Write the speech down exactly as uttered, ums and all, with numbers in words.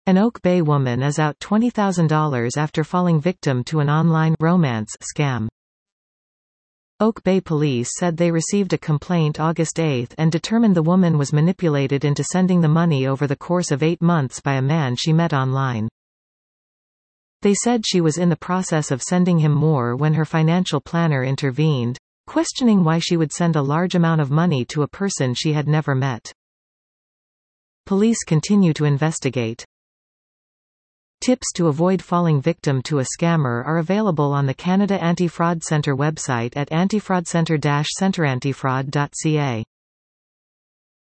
An Oak Bay woman is out twenty thousand dollars after falling victim to an online romance scam. Oak Bay police said they received a complaint August eighth and determined the woman was manipulated into sending the money over the course of eight months by a man she met online. They said she was in the process of sending him more when her financial planner intervened, questioning why she would send a large amount of money to a person she had never met. Police continue to investigate. Tips to avoid falling victim to a scammer are available on the Canada Anti-Fraud Centre website at antifraudcentre dash centre antifraud dot c a.